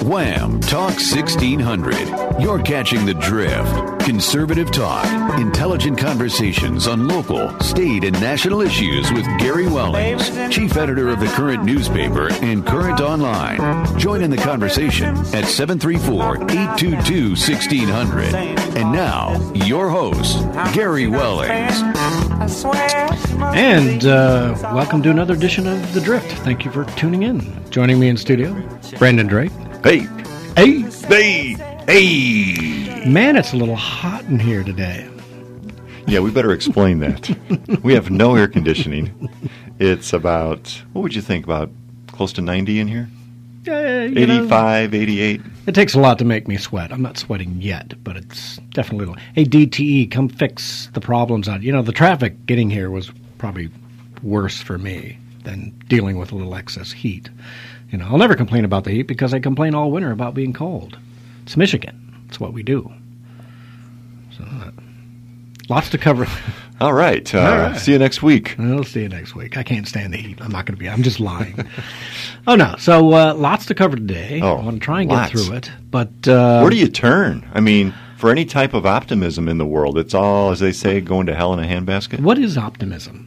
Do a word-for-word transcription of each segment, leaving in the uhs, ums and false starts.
Wham! Talk sixteen hundred. You're catching the drift. Conservative talk. Intelligent conversations on local, state, and national issues with Gary Wellings, chief editor of the Current newspaper and Current Online. Join in the conversation at seven three four, eight two two, one six zero zero. And now, your host, Gary Wellings. And uh, welcome to another edition of The Drift. Thank you for tuning in. Joining me in studio, Brandon Drake. Hey. Hey. Hey. Hey. Man, it's a little hot in here today. Yeah, we better explain that. We have no air conditioning. It's about, what would you think, about close to ninety in here? Uh, eighty-five, know, eighty-eight. It takes a lot to make me sweat. I'm not sweating yet, but it's definitely a little. Hey, D T E, come fix the problems on. You know, the traffic getting here was probably worse for me than dealing with a little excess heat. You know, I'll never complain about the heat because I complain all winter about being cold. It's Michigan. It's what we do. So, uh, lots to cover. All right. Uh, all right. See you next week. I'll see you next week. I can't stand the heat. I'm not going to be. I'm just lying. Oh, no. So, uh, lots to cover today. Oh, I want to try and lots. get through it. But uh, where do you turn? I mean, for any type of optimism in the world, it's all, as they say, going to hell in a handbasket. What is optimism?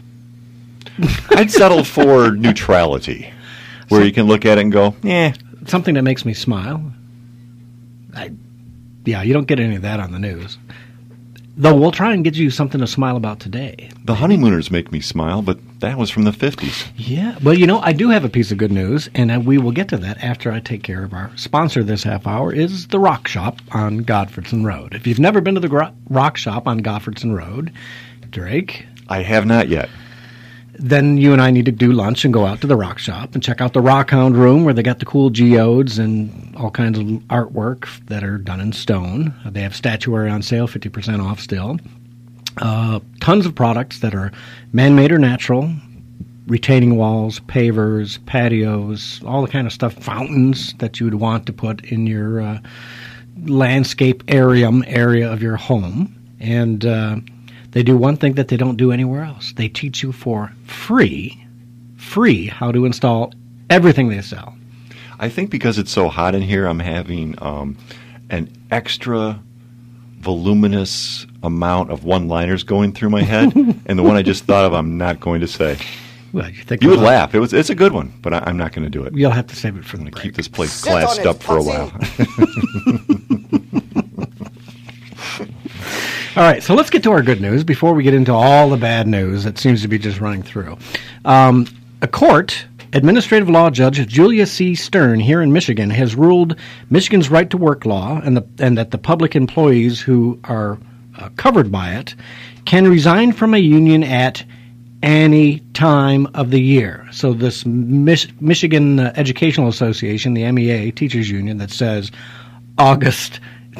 I'd settle for neutrality, where so, you can look at it and go, eh. Something that makes me smile. I, yeah, you don't get any of that on the news. Though we'll try and get you something to smile about today. The honeymooners make me smile, but that was from the fifties. Yeah. Well, you know, I do have a piece of good news, and we will get to that after I take care of our sponsor this half hour, is the Rock Shop on Godfredson Road. If you've never been to the Rock Shop on Godfredson Road, Drake. I have not yet. Then you and I need to do lunch and go out to the Rock Shop and check out the Rockhound Room where they got the cool geodes and all kinds of artwork that are done in stone. They have statuary on sale, fifty percent off still. Uh, tons of products that are man-made or natural, retaining walls, pavers, patios, all the kind of stuff, fountains that you would want to put in your uh, landscape area area of your home. And uh they do one thing that they don't do anywhere else. They teach you for free, free, how to install everything they sell. I think because it's so hot in here, I'm having um, an extra voluminous amount of one-liners going through my head, and the one I just thought of, I'm not going to say. Well, you think you would laugh. It was. It's a good one, but I, I'm not going to do it. You'll have to save it for the I'm break. Keep this place classed up for a while. All right, so let's get to our good news before we get into all the bad news that seems to be just running through. Um, a court, administrative law judge Julia C. Stern here in Michigan, has ruled Michigan's right-to-work law and, the, and that the public employees who are uh, covered by it can resign from a union at any time of the year. So this Mich- Michigan uh, Educational Association, the M E A, teachers union, that says August...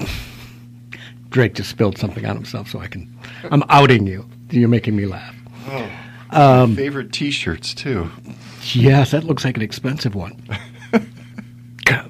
Drake just spilled something on himself, so I can. I'm outing you. You're making me laugh. Oh, um, my favorite T-shirts too. Yes, that looks like an expensive one. We're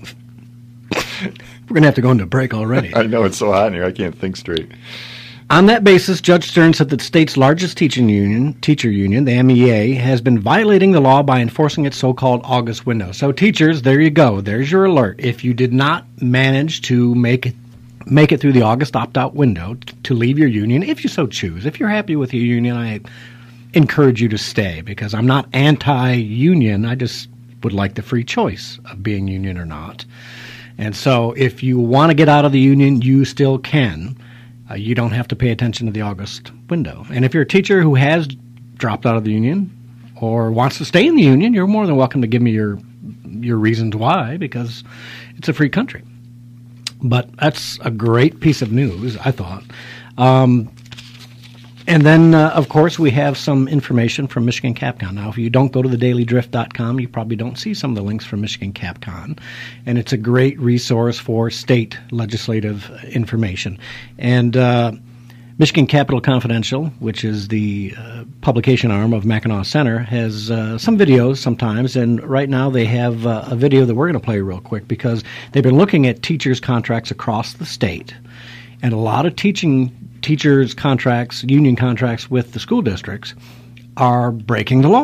gonna have to go into a break already. I know, it's so hot in here. I can't think straight. On that basis, Judge Stern said that the state's largest teaching union, teacher union, the M E A, has been violating the law by enforcing its so-called August window. So, teachers, there you go. There's your alert. If you did not manage to make it. Make it through the August opt-out window to leave your union, if you so choose. If you're happy with your union, I encourage you to stay, because I'm not anti-union. I just would like the free choice of being union or not. And so if you want to get out of the union, you still can. Uh, you don't have to pay attention to the August window. And if you're a teacher who has dropped out of the union or wants to stay in the union, you're more than welcome to give me your your reasons why, because it's a free country. But that's a great piece of news, I thought. Um, and then, uh, of course, we have some information from Michigan CapCon. Now, if you don't go to the daily drift dot com, you probably don't see some of the links from Michigan CapCon. And it's a great resource for state legislative information. And uh, Michigan Capital Confidential, which is the uh, publication arm of Mackinac Center, has uh, some videos sometimes, and right now they have uh, a video that we're going to play real quick because they've been looking at teachers' contracts across the state, and a lot of teaching teachers' contracts, union contracts with the school districts, are breaking the law.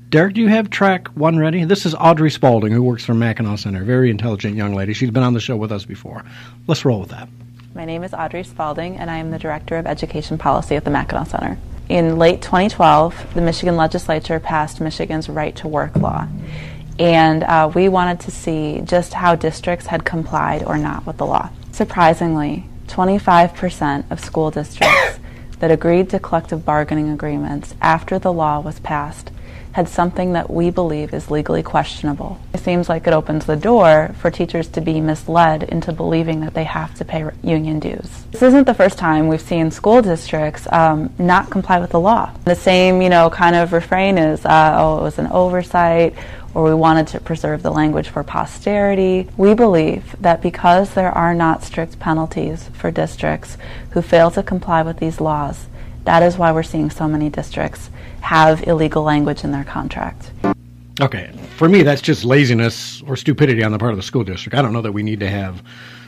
Derek, do you have track one ready? This is Audrey Spaulding, who works for Mackinac Center. Very intelligent young lady. She's been on the show with us before. Let's roll with that. My name is Audrey Spaulding, and I am the Director of Education Policy at the Mackinac Center. In late twenty twelve, the Michigan legislature passed Michigan's Right to Work law. And uh, we wanted to see just how districts had complied or not with the law. Surprisingly, twenty-five percent of school districts that agreed to collective bargaining agreements after the law was passed had something that we believe is legally questionable. It seems like it opens the door for teachers to be misled into believing that they have to pay union dues. This isn't the first time we've seen school districts um, not comply with the law. The same, you know, kind of refrain is, uh, oh, it was an oversight, or we wanted to preserve the language for posterity. We believe that because there are not strict penalties for districts who fail to comply with these laws, that is why we're seeing so many districts have illegal language in their contract. Okay, for me, that's just laziness or stupidity on the part of the school district. I don't know that we need to have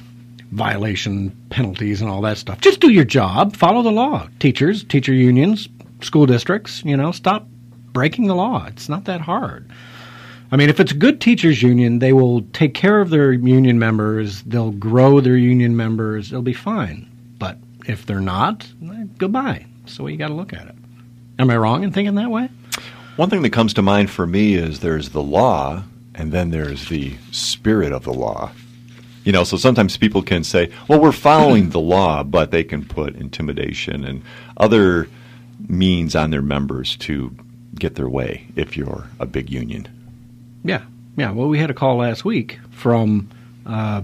violation penalties and all that stuff. Just do your job, follow the law. Teachers, teacher unions, school districts, you know, stop breaking the law. It's not that hard. I mean, if it's a good teachers union, they will take care of their union members, they'll grow their union members, they'll be fine. But if they're not, goodbye. That's the way you got to look at it. Am I wrong in thinking that way? One thing that comes to mind for me is there's the law, and then there's the spirit of the law. You know, so sometimes people can say, well, we're following the law, but they can put intimidation and other means on their members to get their way if you're a big union. Yeah, yeah. Well, we had a call last week from, uh,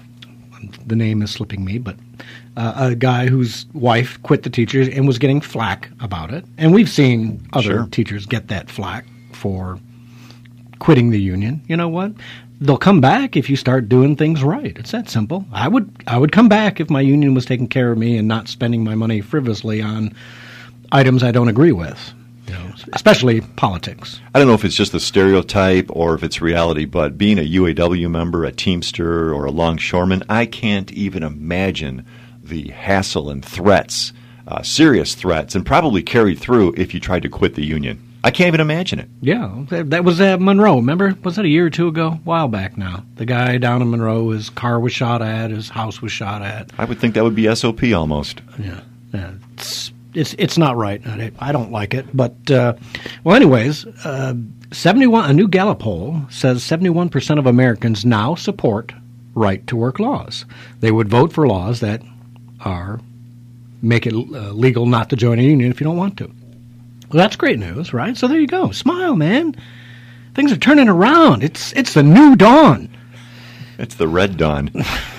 the name is slipping me, but uh, a guy whose wife quit the teachers and was getting flack about it. And we've seen other Sure. teachers get that flack for quitting the union. You know what? They'll come back if you start doing things right. It's that simple. I would I would come back if my union was taking care of me and not spending my money frivolously on items I don't agree with. You know, especially politics. I don't know if it's just a stereotype or if it's reality, but being a U A W member, a Teamster, or a longshoreman, I can't even imagine the hassle and threats, uh, serious threats, and probably carried through if you tried to quit the union. I can't even imagine it. Yeah, that, that was at Monroe. Remember? Was that a year or two ago? A while back now. The guy down in Monroe, his car was shot at, his house was shot at. I would think that would be S O P almost. Yeah, yeah. It's it's it's not right. I, I don't like it. But uh, well, anyways, uh, seventy-one. A new Gallup poll says seventy-one percent of Americans now support right-to-work laws. They would vote for laws that are make it uh, legal not to join a union if you don't want to. Well, that's great news, right? So there you go. Smile, man. Things are turning around. It's it's the new dawn. It's the red dawn.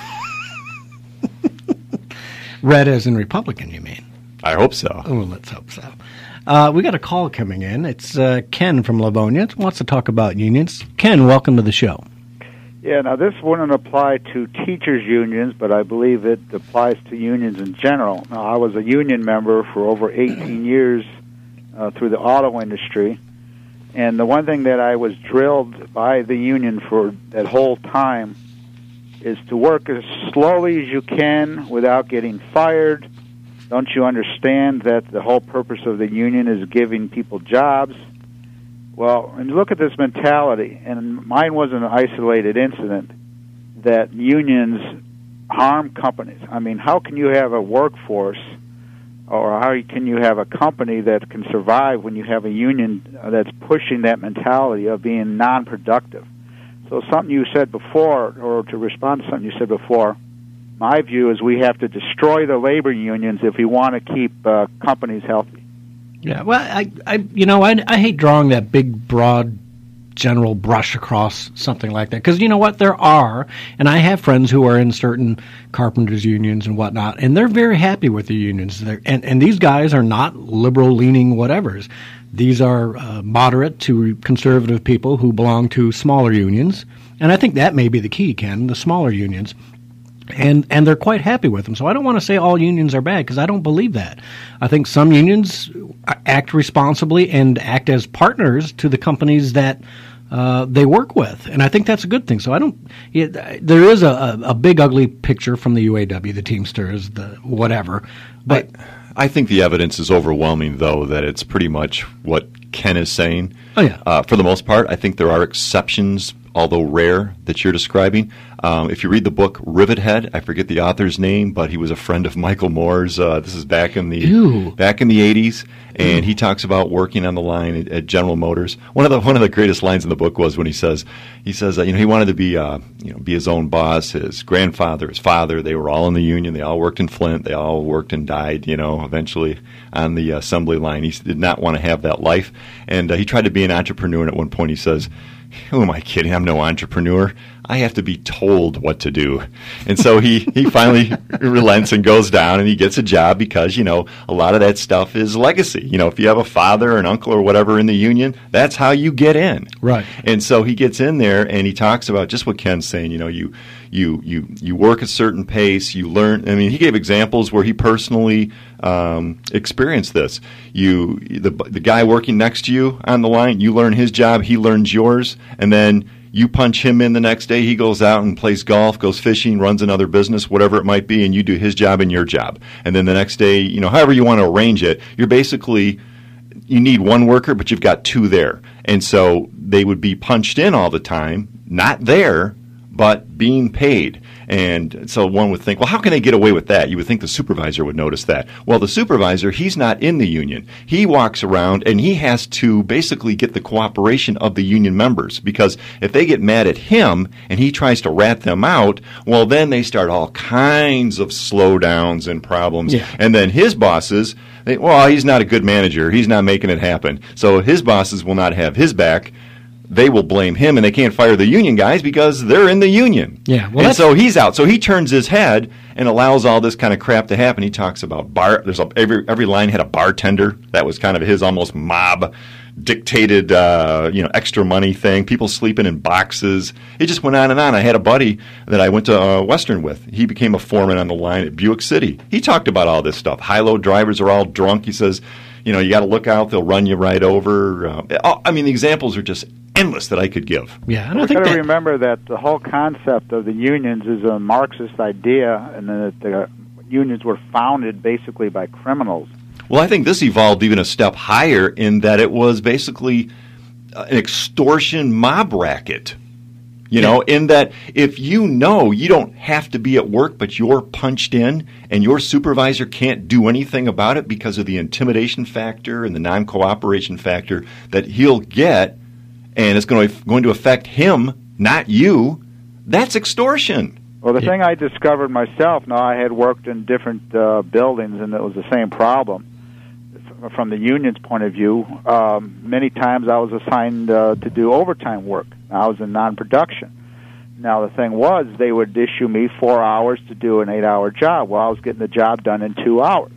Red as in Republican, you mean? I hope so. Oh, well, let's hope so. Uh, we got a call coming in. It's uh, Ken from Livonia. Wants to talk about unions. Ken, welcome to the show. Yeah, now this wouldn't apply to teachers' unions, but I believe it applies to unions in general. Now, I was a union member for over eighteen years uh, through the auto industry, and the one thing that I was drilled by the union for that whole time is to work as slowly as you can without getting fired. Don't you understand that the whole purpose of the union is giving people jobs? Well, and look at this mentality, and mine wasn't an isolated incident, that unions harm companies. I mean, how can you have a workforce, or how can you have a company that can survive when you have a union that's pushing that mentality of being non-productive? So something you said before, or to respond to something you said before, my view is we have to destroy the labor unions if we want to keep uh, companies healthy. Yeah, well, I, I you know, I, I hate drawing that big, broad, general brush across something like that. Because you know what? There are, and I have friends who are in certain carpenters' unions and whatnot, and they're very happy with the unions. They're, and, and these guys are not liberal-leaning whatevers. These are uh, moderate to conservative people who belong to smaller unions. And I think that may be the key, Ken, the smaller unions. And and they're quite happy with them. So I don't want to say all unions are bad, because I don't believe that. I think some unions act responsibly and act as partners to the companies that uh, they work with. And I think that's a good thing. So I don't it, – there is a, a big ugly picture from the U A W, the Teamsters, the whatever. But I, I think the evidence is overwhelming, though, that it's pretty much what Ken is saying. Oh, yeah. Uh, for the most part, I think there are exceptions, although rare, that you're describing. Um, if you read the book Rivethead, I forget the author's name, but he was a friend of Michael Moore's. Uh, this is back in the Ew. back in the eighties, and he talks about working on the line at, at General Motors. One of the one of the greatest lines in the book was when he says he says uh, you know he wanted to be uh, you know be his own boss. His grandfather, his father, they were all in the union. They all worked in Flint. They all worked and died. You know, eventually on the assembly line. He did not want to have that life, and uh, he tried to be an entrepreneur. And at one point, he says, "Who am I kidding? I'm no entrepreneur. I have to be told what to do." And so he, he finally relents and goes down, and he gets a job because, you know, a lot of that stuff is legacy. You know, if you have a father or an uncle or whatever in the union, that's how you get in. Right. And so he gets in there, and he talks about just what Ken's saying. You know, you you you you work a certain pace. You learn. I mean, he gave examples where he personally um, experienced this. You the the guy working next to you on the line, you learn his job, he learns yours, and then you punch him in the next day, he goes out and plays golf, goes fishing, runs another business, whatever it might be, and you do his job and your job. And then the next day, you know, however you want to arrange it, you're basically, you need one worker, but you've got two there. And so they would be punched in all the time, not there, but being paid. And so one would think, well, how can they get away with that? You would think the supervisor would notice that. Well, the supervisor, he's not in the union. He walks around and he has to basically get the cooperation of the union members, because if they get mad at him and he tries to rat them out, well, then they start all kinds of slowdowns and problems. Yeah. And then his bosses, they, well, he's not a good manager. He's not making it happen. So his bosses will not have his back. They will blame him, and they can't fire the union guys because they're in the union. Yeah, well, and that's- so he's out. So he turns his head and allows all this kind of crap to happen. He talks about bar. There's a, every every line had a bartender. That was kind of his almost mob dictated, uh, you know, extra money thing. People sleeping in boxes. It just went on and on. I had a buddy that I went to uh, Western with. He became a foreman on the line at Buick City. He talked about all this stuff. High-low drivers are all drunk. He says, you know, you got to look out. They'll run you right over. Uh, I mean, the examples are just endless that I could give. Yeah, and I We've think got to that, remember that the whole concept of the unions is a Marxist idea, and that the unions were founded basically by criminals. Well, I think this evolved even a step higher in that it was basically an extortion mob racket. You know, in that if you know you don't have to be at work, but you're punched in and your supervisor can't do anything about it because of the intimidation factor and the non-cooperation factor that he'll get, and it's going to, going to affect him, not you, that's extortion. Well, the thing I discovered myself, now I had worked in different uh, buildings, and it was the same problem. From the union's point of view, um, many times I was assigned uh, to do overtime work. I was in non-production. Now, the thing was, they would issue me four hours to do an eight-hour job. Well, I was getting the job done in two hours.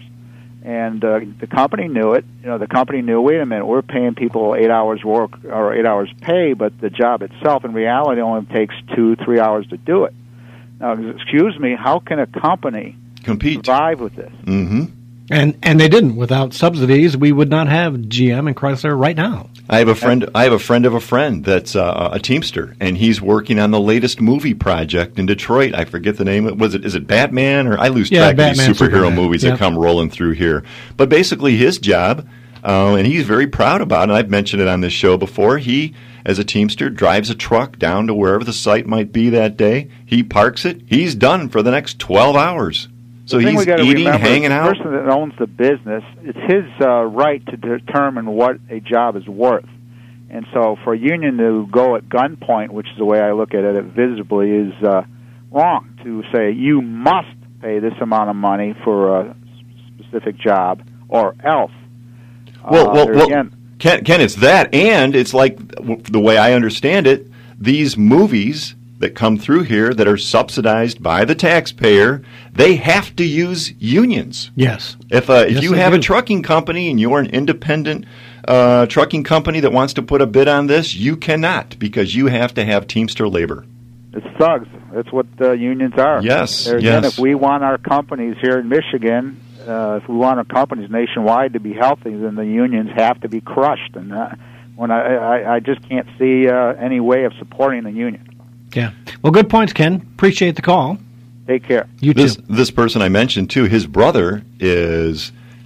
And uh, the company knew it. You know, the company knew, wait a minute, we're paying people eight hours work or eight hours pay, but the job itself, in reality, only takes two, three hours to do it. Now, excuse me, how can a company compete survive with this? Mm-hmm. and and they didn't. Without subsidies, we would not have G M and Chrysler right now. I have a friend. I have a friend of a friend that's uh, a Teamster, and he's working on the latest movie project in Detroit. I forget the name. Was it? Is it Batman? Or I lose Yeah, track Batman, of these superhero Superman. movies Yep. that come rolling through here. But basically, his job, uh, and he's very proud about it. And I've mentioned it on this show before. He, as a Teamster, drives a truck down to wherever the site might be that day. He parks it. He's done for the next twelve hours. So The thing he's we gotta eating, remember, hanging out. The person that owns the business, it's his uh, right to determine what a job is worth. And so for a union to go at gunpoint, which is the way I look at it visibly, is uh, wrong. To say you must pay this amount of money for a specific job or else. Well, uh, well, there well again, Ken, Ken, it's that, and it's like w- the way I understand it, these movies that come through here that are subsidized by the taxpayer, they have to use unions. Yes. If uh, if Yes, you they have do. a trucking company and you're an independent uh, trucking company that wants to put a bid on this, you cannot, because you have to have Teamster labor. it's thugs. That's what uh, unions are. Yes, There again, yes. if we want our companies here in Michigan, uh, if we want our companies nationwide to be healthy, then the unions have to be crushed. And uh, when I, I, I just can't see uh, any way of supporting the union. Yeah. Well, good points, Ken. Appreciate the call. Take care. You This too. this person I mentioned too, his brother is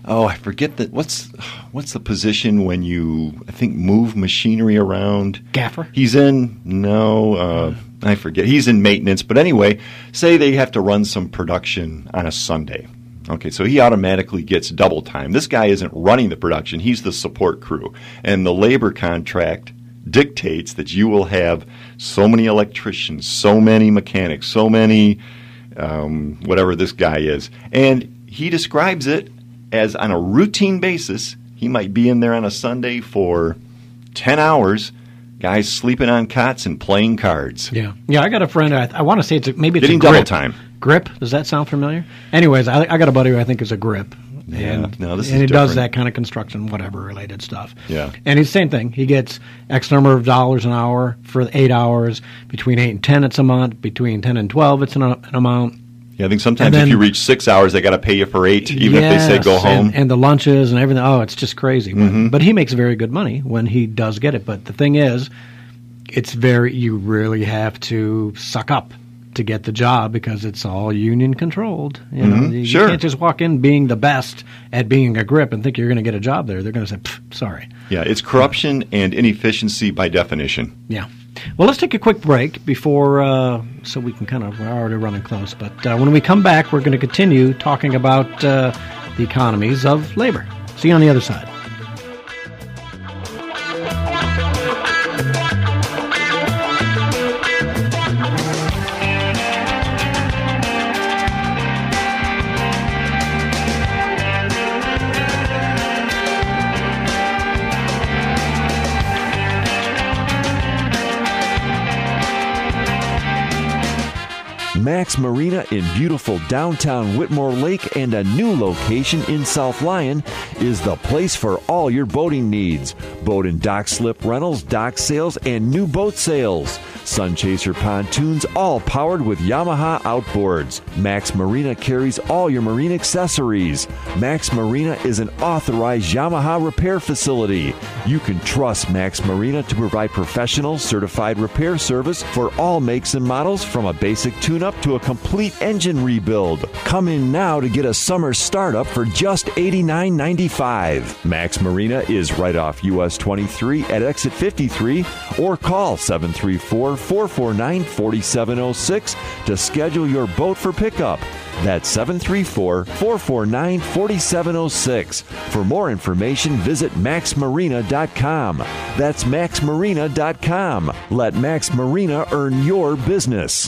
oh, I forget that. What's what's the position when you, I think, move machinery around? Gaffer? He's in, no, uh, I forget. He's in maintenance. But anyway, say they have to run some production on a Sunday. Okay, so he automatically gets double time. This guy isn't running the production. He's the support crew. And the labor contract dictates that you will have so many electricians, so many mechanics, so many um, whatever this guy is. And he describes it as on a routine basis, he might be in there on a Sunday for ten hours, guys sleeping on cots and playing cards. Yeah. Yeah, I got a friend, I, I want to say it's a, maybe it's Getting a grip. double time. Grip, does that sound familiar? Anyways, I, I got a buddy who I think is a grip. Yeah, and, no, this is and he does different. that kind of construction, whatever related stuff. Yeah. And it's the same thing. He gets X number of dollars an hour for eight hours. Between eight and ten, it's a month. Between ten and twelve, it's an, an amount. Yeah, I think sometimes And then- if you reach six hours, they got to pay you for eight, even if they say go Yes, home. And, and the lunches and everything. Oh, it's just crazy. Mhm. But he makes very good money when he does get it. But the thing is, it's very, you really have to suck up to get the job because it's all union controlled. You know, Mhm, you, sure. you can't just walk in being the best at being a grip and think you're going to get a job there. They're going to say, "Pff, sorry." Yeah, it's corruption and inefficiency by definition. Yeah. Well, let's take a quick break before, uh, so we can kind of, we're already running close. But uh, when we come back, we're going to continue talking about uh, the economies of labor. See you on the other side. Max Marina in beautiful downtown Whitmore Lake and a new location in South Lyon is the place for all your boating needs. Boat and dock slip rentals, dock sales, and new boat sales. Sunchaser pontoons, all powered with Yamaha outboards. Max Marina carries all your marine accessories. Max Marina is an authorized Yamaha repair facility. You can trust Max Marina to provide professional, certified repair service for all makes and models, from a basic tune-up to a complete engine rebuild. Come in now to get a summer startup for just eighty-nine ninety-five. Max Marina is right off U S twenty-three at exit fifty-three, or call seven three four, four four nine, four seven zero six to schedule your boat for pickup. That's seven three four, four four nine, four seven zero six. For more information, visit max marina dot com. That's max marina dot com. Let Max Marina earn your business.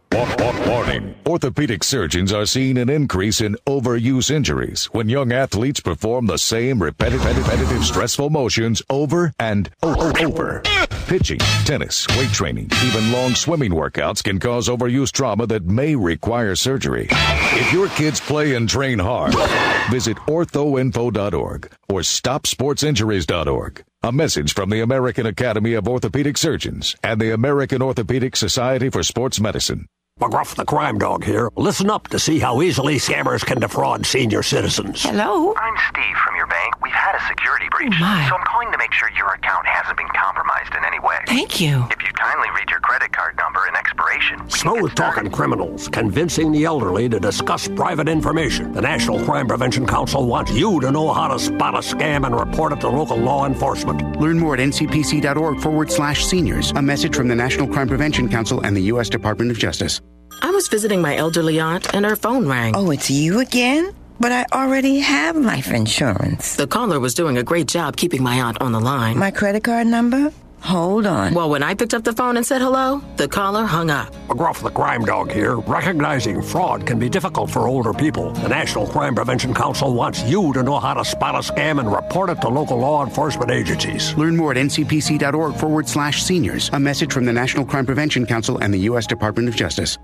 Warning. Orthopedic surgeons are seeing an increase in overuse injuries when young athletes perform the same repetitive, repetitive stressful motions over and over. over. Pitching, tennis, weight training, even long swimming workouts can cause overuse trauma that may require surgery. If your kids play and train hard, visit ortho info dot org or stop sports injuries dot org. A message from the American Academy of Orthopedic Surgeons and the American Orthopedic Society for Sports Medicine. McGruff the Crime Dog here. Listen up to see how easily scammers can defraud senior citizens. Hello? I'm Steve from your bank. We've had a security breach. Oh, my. So I'm calling to make sure your account hasn't been compromised in any way. Thank you. If you kindly read your credit card number and expiration. we can get Smooth-talking started. criminals convincing the elderly to discuss private information. The National Crime Prevention Council wants you to know how to spot a scam and report it to local law enforcement. Learn more at ncpc.org forward slash seniors. A message from the National Crime Prevention Council and the U S Department of Justice. I was visiting my elderly aunt and her phone rang. Oh, it's you again? But I already have life insurance. The caller was doing a great job keeping my aunt on the line. My credit card number? Hold on. Well, when I picked up the phone and said hello, the caller hung up. McGruff the Crime Dog here. Recognizing fraud can be difficult for older people. The National Crime Prevention Council wants you to know how to spot a scam and report it to local law enforcement agencies. Learn more at ncpc.org forward slash seniors. A message from the National Crime Prevention Council and the U S Department of Justice.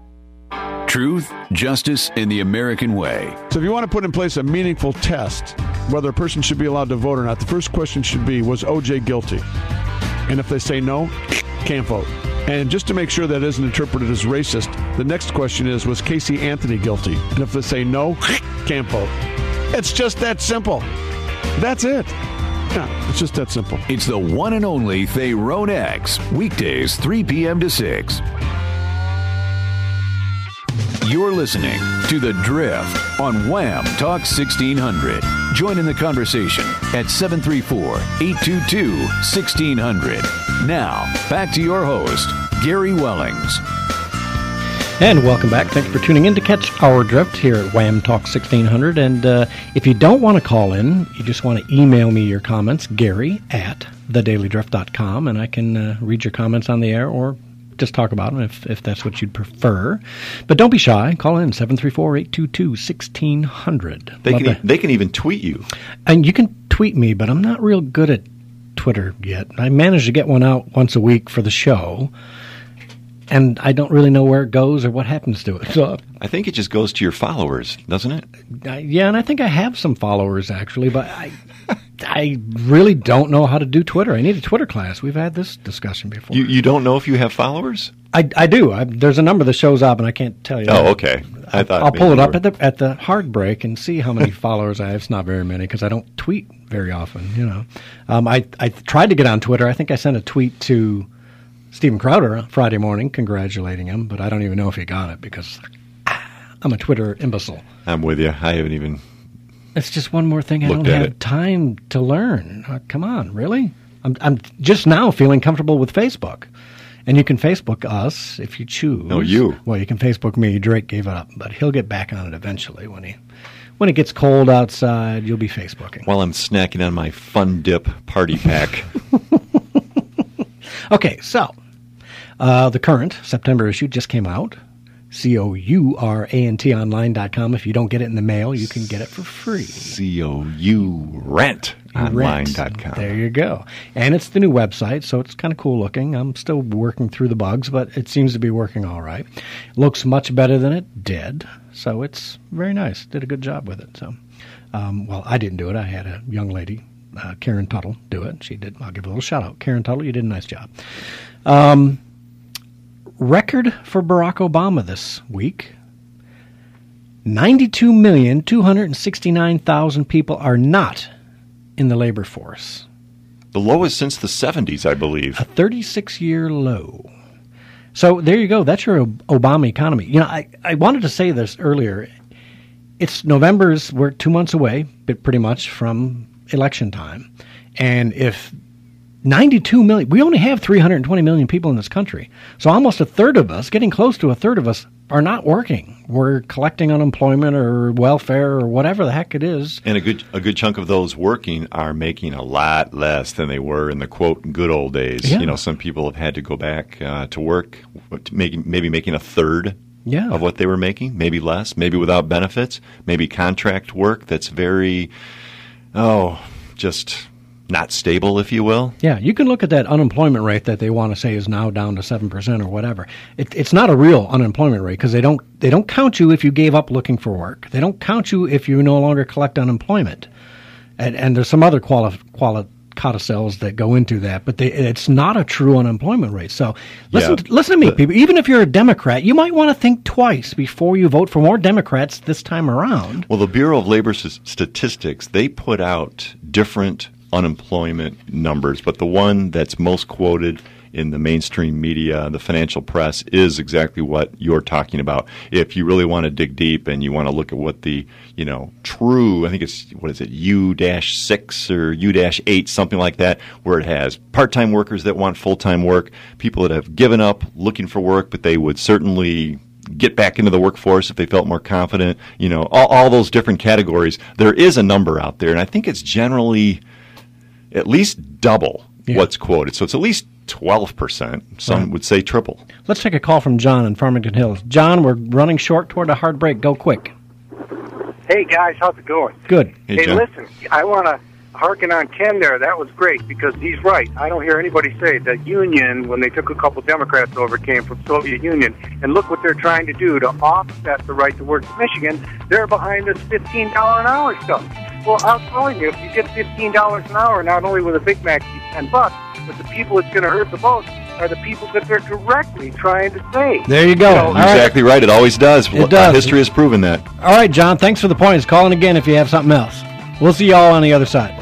Truth, justice, and the American way. So if you want to put in place a meaningful test, whether a person should be allowed to vote or not, the first question should be, was O J guilty? And if they say no, can't vote. And just to make sure that isn't interpreted as racist, the next question is, was Casey Anthony guilty? And if they say no, can't vote. It's just that simple. That's it. Yeah, it's just that simple. It's the one and only Theron X. Weekdays, three p.m. to six. You're listening to The Drift on Wham Talk sixteen hundred. Join in the conversation at seven three four, eight two two, one six zero zero. Now, back to your host, Gary Wellings. And welcome back. Thanks for tuning in to catch our drift here at Wham Talk sixteen hundred. And uh, if you don't want to call in, you just want to email me your comments, Gary at the daily drift dot com, and I can uh, read your comments on the air or just talk about them if, if that's what you'd prefer. But don't be shy. Call in seven three four, eight two two, one six zero zero. They can, e- they can even tweet you. And you can tweet me, but I'm not real good at Twitter yet. I managed to get one out once a week for the show, and I don't really know where it goes or what happens to it. So I think it just goes to your followers, doesn't it? I, yeah, and I think I have some followers, actually, but I I really don't know how to do Twitter. I need a Twitter class. We've had this discussion before. You, you don't know if you have followers? I, I do. I, there's a number that shows up, and I can't tell you. Oh, that. okay. I thought I'll pull it were... up at the at the hard break and see how many followers I have. It's not very many because I don't tweet very often, you know. Um, I, I tried to get on Twitter. I think I sent a tweet to Steven Crowder Friday morning congratulating him, but I don't even know if he got it because ah, I'm a Twitter imbecile. I'm with you. I haven't even It's just one more thing I looked don't at have it. time to learn. Uh, come on, really? I'm I'm just now feeling comfortable with Facebook. And you can Facebook us if you choose. No, you. Well, you can Facebook me. Drake gave it up, but he'll get back on it eventually when he when it gets cold outside. You'll be Facebooking. While I'm snacking on my Fun Dip party pack. Okay, so uh, the current September issue just came out. C O U R A N T online dot com. If you don't get it in the mail, you can get it for free. C O U rent online dot com. There you go. And it's the new website, so it's kind of cool looking. I'm still working through the bugs, but it seems to be working all right. Looks much better than it did, so it's very nice. Did a good job with it. So, um, well, I didn't do it. I had a young lady, uh, Karen Tuttle, do it. She did. I'll give a little shout out. Karen Tuttle, you did a nice job. Um, record for Barack Obama this week. ninety-two million, two hundred sixty-nine thousand people are not in the labor force. The lowest since the seventies, I believe. A thirty-six-year low. So there you go. That's your Obama economy. You know, I, I wanted to say this earlier. It's November's, we're two months away, but pretty much from election time. And if ninety-two million, we only have three hundred twenty million people in this country. So almost a third of us, getting close to a third of us, are not working. We're collecting unemployment or welfare or whatever the heck it is. And a good a good chunk of those working are making a lot less than they were in the, quote, good old days. Yeah. You know, some people have had to go back uh, to work, making, maybe making a third yeah. of what they were making, maybe less, maybe without benefits, maybe contract work that's very, oh, just not stable, if you will. Yeah, you can look at that unemployment rate that they want to say is now down to seven percent or whatever. It, it's not a real unemployment rate because they don't they don't count you if you gave up looking for work. They don't count you if you no longer collect unemployment. And, and there's some other quali- quali- codicils that go into that, but they, it's not a true unemployment rate. So listen, Yeah. to, listen to me, people. Even if you're a Democrat, you might want to think twice before you vote for more Democrats this time around. Well, the Bureau of Labor S- Statistics, they put out different unemployment numbers, but the one that's most quoted in the mainstream media, the financial press, is exactly what you're talking about. If you really want to dig deep and you want to look at what the, you know, true, I think it's, what is it, U six or U eight, something like that, where it has part-time workers that want full-time work, people that have given up looking for work, but they would certainly get back into the workforce if they felt more confident, you know, all, all those different categories. There is a number out there, and I think it's generally at least double Yeah. what's quoted. So it's at least twelve percent. Some Right. would say triple. Let's take a call from John in Farmington Hills. John, we're running short toward a hard break. Go quick. Hey, guys, how's it going? Good. Hey, Hey, John. listen, I want to harken on Ken there. That was great because he's right. I don't hear anybody say that Union, when they took a couple Democrats over, came from Soviet Union. And look what they're trying to do to offset the right to work in Michigan. They're behind this fifteen dollars an hour stuff. Well, I'm telling you, if you get fifteen dollars an hour, not only with a Big Mac, you ten bucks, but the people it's going to hurt the most are the people that they're directly trying to save. There you go. You know, All right. Exactly right. It always does. It does. History has proven that. All right, John, thanks for the points. Call in again if you have something else. We'll see y'all on the other side.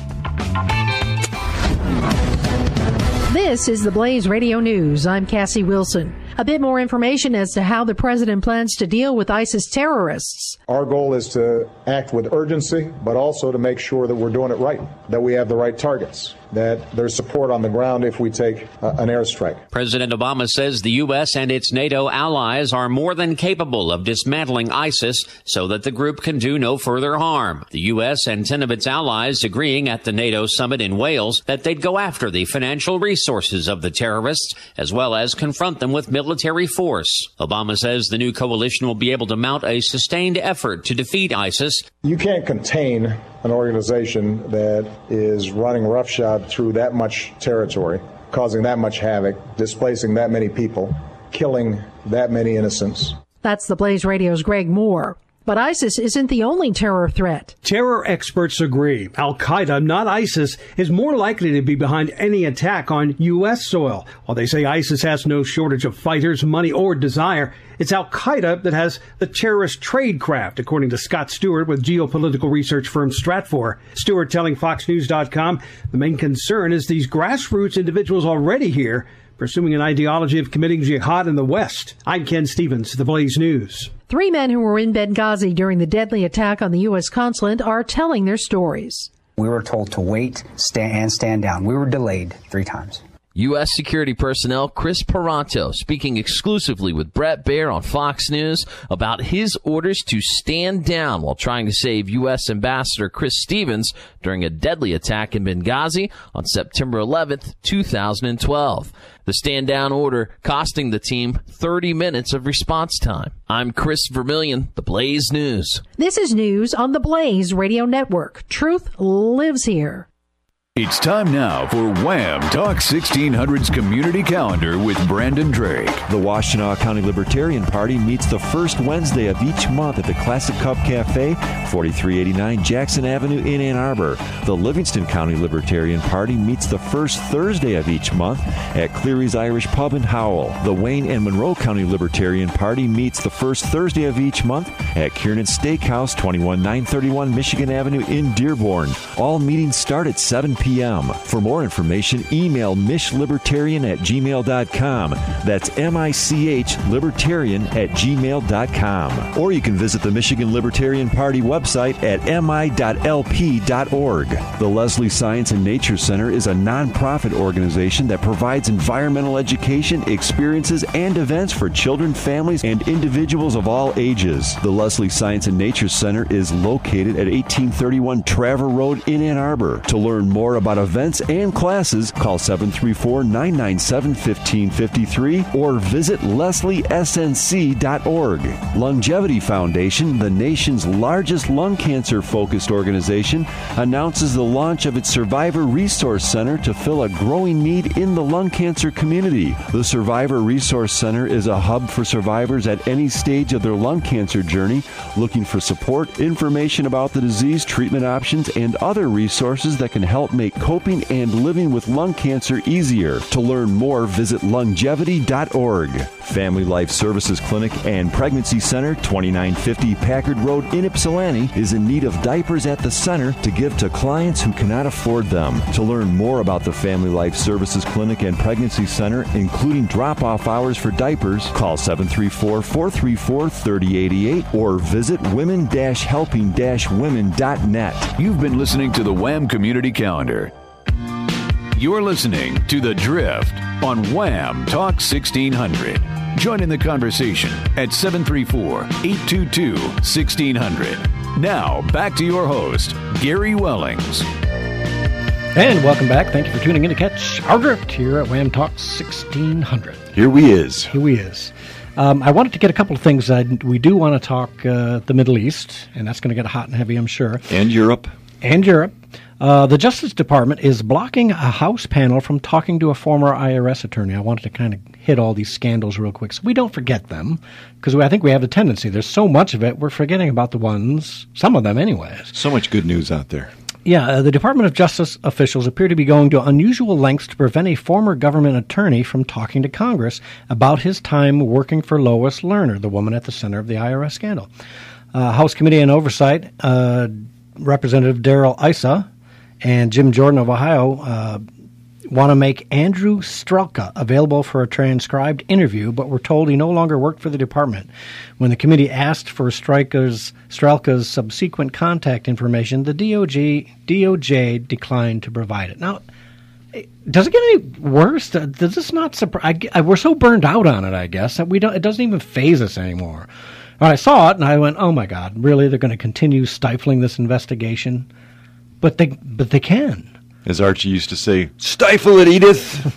This is the Blaze Radio News. I'm Cassie Wilson. A bit more information as to how the president plans to deal with ISIS terrorists. Our goal is to act with urgency, but also to make sure that we're doing it right, that we have the right targets, that there's support on the ground if we take uh, an airstrike. President Obama says the U S and its NATO allies are more than capable of dismantling ISIS so that the group can do no further harm. The U S and ten of its allies agreeing at the NATO summit in Wales that they'd go after the financial resources of the terrorists as well as confront them with military force. Obama says the new coalition will be able to mount a sustained effort to defeat ISIS. You can't contain an organization that is running roughshod through that much territory, causing that much havoc, displacing that many people, killing that many innocents. That's the Blaze Radio's Greg Moore. But ISIS isn't the only terror threat. Terror experts agree. Al-Qaeda, not ISIS, is more likely to be behind any attack on U S soil. While they say ISIS has no shortage of fighters, money, or desire, it's Al-Qaeda that has the terrorist tradecraft, according to Scott Stewart with geopolitical research firm Stratfor. Stewart telling Fox News dot com the main concern is these grassroots individuals already here pursuing an ideology of committing jihad in the West. I'm Ken Stevens, The Blaze News. Three men who were in Benghazi during the deadly attack on the U S consulate are telling their stories. We were told to wait stand, and stand down. We were delayed three times. U S security personnel Chris Paranto speaking exclusively with Brett Baer on Fox News about his orders to stand down while trying to save U S Ambassador Chris Stevens during a deadly attack in Benghazi on September eleventh, two thousand twelve. The stand down order costing the team thirty minutes of response time. I'm Chris Vermillion, The Blaze News. This is news on the Blaze Radio Network. Truth lives here. It's time now for Wham! Talk sixteen hundred's Community Calendar with Brandon Drake. The Washtenaw County Libertarian Party meets the first Wednesday of each month at the Classic Cup Cafe, forty-three eighty-nine Jackson Avenue in Ann Arbor. The Livingston County Libertarian Party meets the first Thursday of each month at Cleary's Irish Pub in Howell. The Wayne and Monroe County Libertarian Party meets the first Thursday of each month at Kiernan Steakhouse, twenty-one nine thirty-one Michigan Avenue in Dearborn. All meetings start at seven p.m. For more information, email michlibertarian at gmail dot com. That's M I C H libertarian at gmail dot com. Or you can visit the Michigan Libertarian Party website at m i dot l p dot org. The Leslie Science and Nature Center is a nonprofit organization that provides environmental education, experiences, and events for children, families, and individuals of all ages. The Leslie Science and Nature Center is located at eighteen thirty-one Traver Road in Ann Arbor. To learn more about events and classes, call seven three four, nine nine seven, one five five three or visit leslie s n c dot org. Longevity Foundation, the nation's largest lung cancer-focused organization, announces the launch of its Survivor Resource Center to fill a growing need in the lung cancer community. The Survivor Resource Center is a hub for survivors at any stage of their lung cancer journey, looking for support, information about the disease, treatment options, and other resources that can help make coping and living with lung cancer easier. To learn more, visit longevity dot org. Family Life Services Clinic and Pregnancy Center, twenty-nine fifty Packard Road in Ypsilanti, is in need of diapers at the center to give to clients who cannot afford them. To learn more about the Family Life Services Clinic and Pregnancy Center, including drop-off hours for diapers, call seven three four, four three four, three zero eight eight or visit women dash helping dash women dot net. You've been listening to the Wham! Community Calendar. You're listening to The Drift on Wham! Talk sixteen hundred. Join in the conversation at seven three four, eight two two, one six zero zero. Now, back to your host, Gary Wellings. And welcome back. Thank you for tuning in to catch our drift here at Wham! Talk sixteen hundred. Here we is. Here we is. Um, I wanted to get a couple of things. I, we do want to talk uh, the Middle East, and that's going to get hot and heavy, I'm sure. And Europe. And Europe. Uh, the Justice Department is blocking a House panel from talking to a former I R S attorney. I wanted to kind of hit all these scandals real quick so we don't forget them, because I think we have a tendency. There's so much of it, we're forgetting about the ones, some of them anyways. So much good news out there. Yeah, uh, the Department of Justice officials appear to be going to unusual lengths to prevent a former government attorney from talking to Congress about his time working for Lois Lerner, the woman at the center of the I R S scandal. Uh, House Committee on Oversight, uh, Representative Darrell Issa and Jim Jordan of Ohio uh, want to make Andrew Strelka available for a transcribed interview, but were told he no longer worked for the department. When the committee asked for Strelka's, Strelka's subsequent contact information, the D O J, D O J declined to provide it. Now, does it get any worse? Does this not surprise? We're so burned out on it, I guess, that we don't. It doesn't even faze us anymore. When I saw it, and I went, "Oh my God, really? They're going to continue stifling this investigation?" But they, but they can. As Archie used to say, "Stifle it, Edith."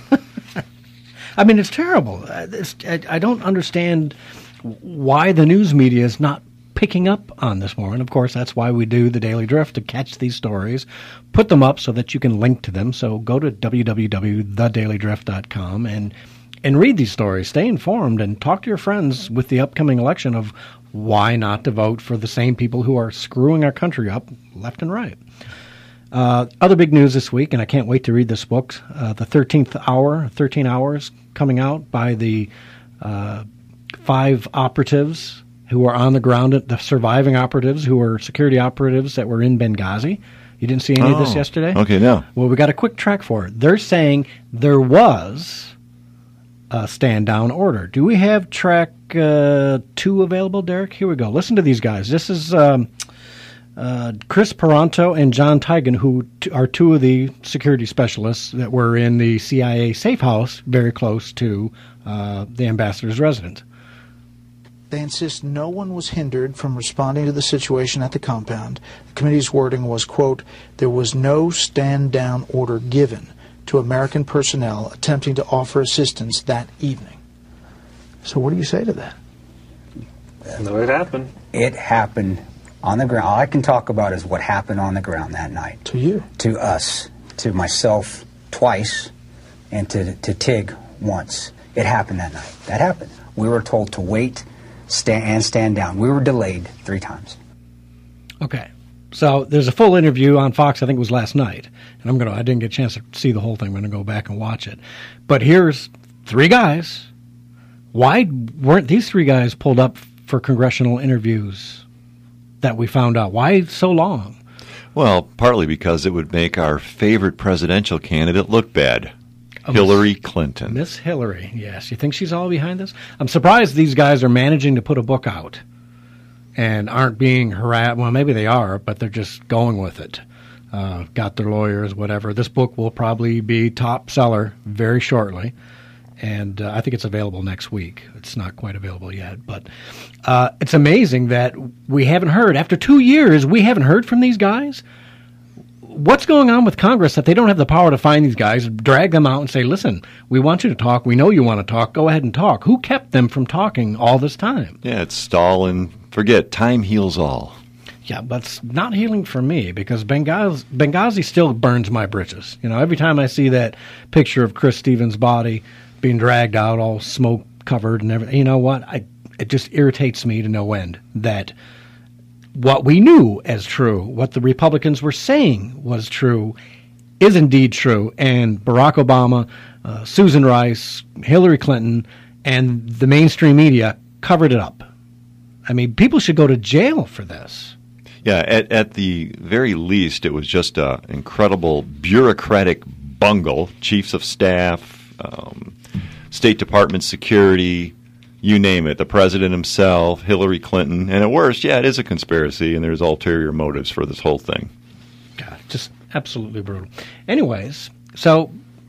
I mean, it's terrible. It's, I, I don't understand why the news media is not picking up on this more. And, of course, that's why we do the Daily Drift, to catch these stories, put them up so that you can link to them. So go to w w w dot the daily drift dot com and, and read these stories. Stay informed and talk to your friends with the upcoming election of why not to vote for the same people who are screwing our country up left and right. Uh, other big news this week, and I can't wait to read this book, uh, The thirteenth Hour, thirteen Hours, coming out by the uh, five operatives who are on the ground, the surviving operatives who were security operatives that were in Benghazi. You didn't see any oh, of this yesterday? Okay, no. Well, we got a quick track for it. They're saying there was a stand-down order. Do we have track uh, two available, Derek? Here we go. Listen to these guys. This is um, uh, Chris Paronto and John Tigan, who t- are two of the security specialists that were in the C I A safe house very close to uh, the ambassador's residence. They insist no one was hindered from responding to the situation at the compound. The committee's wording was, quote, "There was no stand-down order given to American personnel attempting to offer assistance that evening." So what do you say to that? No, it happened. It happened on the ground. All I can talk about is what happened on the ground that night. To you? To us. To myself twice, and to, to Tig once. It happened that night. That happened. We were told to wait stand, and stand down. We were delayed three times. Okay. So there's a full interview on Fox, I think it was last night. And I'm going to, I didn't get a chance to see the whole thing. I'm going to go back and watch it. But here's three guys. Why weren't these three guys pulled up for congressional interviews that we found out? Why so long? Well, partly because it would make our favorite presidential candidate look bad. Oh, Hillary Clinton. Miss Hillary, yes. You think she's all behind this? I'm surprised these guys are managing to put a book out and aren't being harassed. Well, maybe they are, but they're just going with it. Uh, got their lawyers, whatever. This book will probably be top seller very shortly, and uh, I think it's available next week. It's not quite available yet, but uh, it's amazing that we haven't heard. After two years, we haven't heard from these guys. What's going on with Congress that they don't have the power to find these guys, drag them out and say, listen, we want you to talk. We know you want to talk. Go ahead and talk. Who kept them from talking all this time? Yeah, it's stall and forget. Time heals all. Yeah, but it's not healing for me because Benghazi, Benghazi still burns my britches. You know, every time I see that picture of Chris Stevens' body being dragged out, all smoke covered and everything, you know what? I, it just irritates me to no end that what we knew as true, what the Republicans were saying was true, is indeed true. And Barack Obama, uh, Susan Rice, Hillary Clinton, and the mainstream media covered it up. I mean, people should go to jail for this. Yeah, at, at the very least, it was just an incredible bureaucratic bungle. Chiefs of staff, um, State Department security, you name it, the president himself, Hillary Clinton, and at worst, yeah, it is a conspiracy, and there's ulterior motives for this whole thing. God, just absolutely brutal. Anyways, so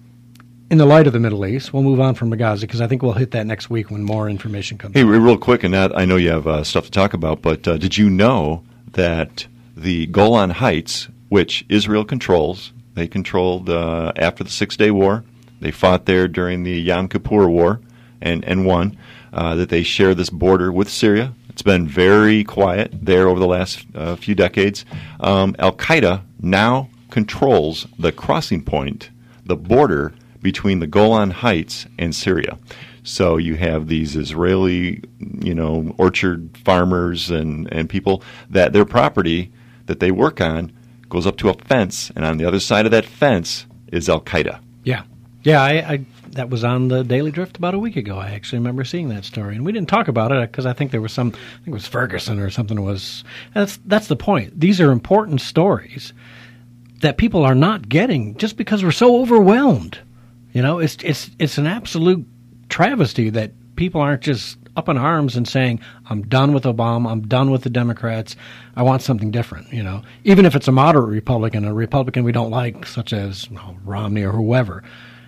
in the light of the Middle East, we'll move on from Benghazi because I think we'll hit that next week when more information comes. Hey, out. Real quick, and that I know you have uh, stuff to talk about, but uh, did you know that the Golan Heights, which Israel controls, they controlled uh, after the Six-Day War, they fought there during the Yom Kippur War and, and won. Uh, that they share this border with Syria. It's been very quiet there over the last uh, few decades. Um, Al-Qaeda now controls the crossing point, the border between the Golan Heights and Syria. So you have these Israeli, you know, orchard farmers and, and people that their property that they work on goes up to a fence, and on the other side of that fence is Al-Qaeda. Yeah. Yeah, I, I that was on the Daily Drift about a week ago. I actually remember seeing that story, and we didn't talk about it because I think there was some, I think it was Ferguson or something was. That's that's the point. These are important stories that people are not getting just because we're so overwhelmed. You know, it's it's it's an absolute travesty that people aren't just up in arms and saying, I'm done with Obama, I'm done with the Democrats, I want something different, you know. Even if it's a moderate Republican, a Republican we don't like, such as you know, Romney or whoever,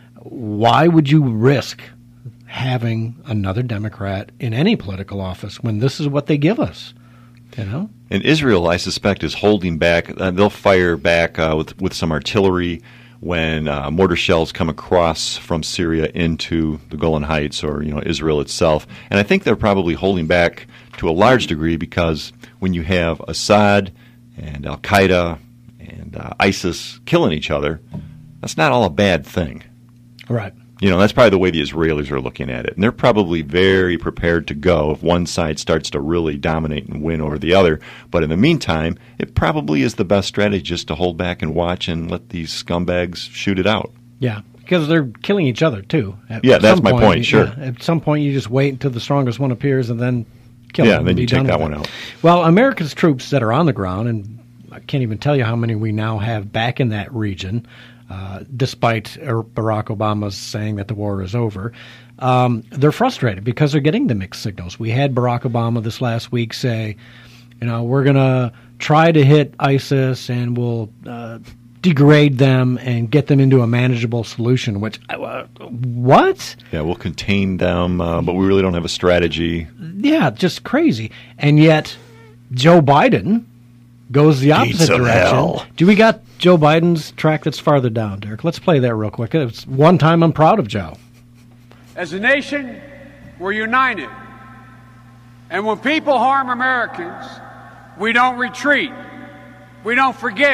why would you risk having another Democrat in any political office when this is what they give us, you know? And Israel, I suspect, is holding back. Uh, they'll fire back uh, with, with some artillery when uh, mortar shells come across from Syria into the Golan Heights or you know Israel itself. And I think they're probably holding back to a large degree because when you have Assad and Al-Qaeda and uh, ISIS killing each other, that's not all a bad thing. Right. You know, that's probably the way the Israelis are looking at it. And they're probably very prepared to go if one side starts to really dominate and win over the other. But in the meantime, it probably is the best strategy just to hold back and watch and let these scumbags shoot it out. Yeah, because they're killing each other, too. At yeah, that's my point, point, sure. Yeah, at some point, you just wait until the strongest one appears and then kill yeah, them. and then and you be take done that with one it. out. Well, America's troops that are on the ground, and I can't even tell you how many we now have back in that region, Uh, despite Barack Obama's saying that the war is over, um, they're frustrated because they're getting the mixed signals. We had Barack Obama this last week say, you know, we're going to try to hit ISIS and we'll uh, degrade them and get them into a manageable solution, which, uh, what? Yeah, we'll contain them, uh, but we really don't have a strategy. Yeah, just crazy. And yet, Joe Biden goes the opposite Gates of direction. hell. Do we got Joe Biden's track that's farther down, Derek? Let's play that real quick. It's one time I'm proud of Joe. As a nation, we're united. And when people harm Americans, we don't retreat. We don't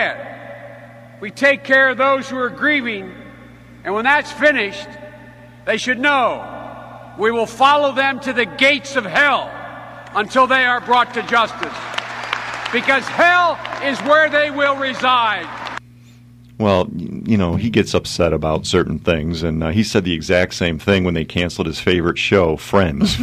forget. We take care of those who are grieving. And when that's finished, they should know we will follow them to the gates of hell until they are brought to justice. Because hell is where they will reside. Well, you know, he gets upset about certain things, and uh, he said the exact same thing when they canceled his favorite show, Friends.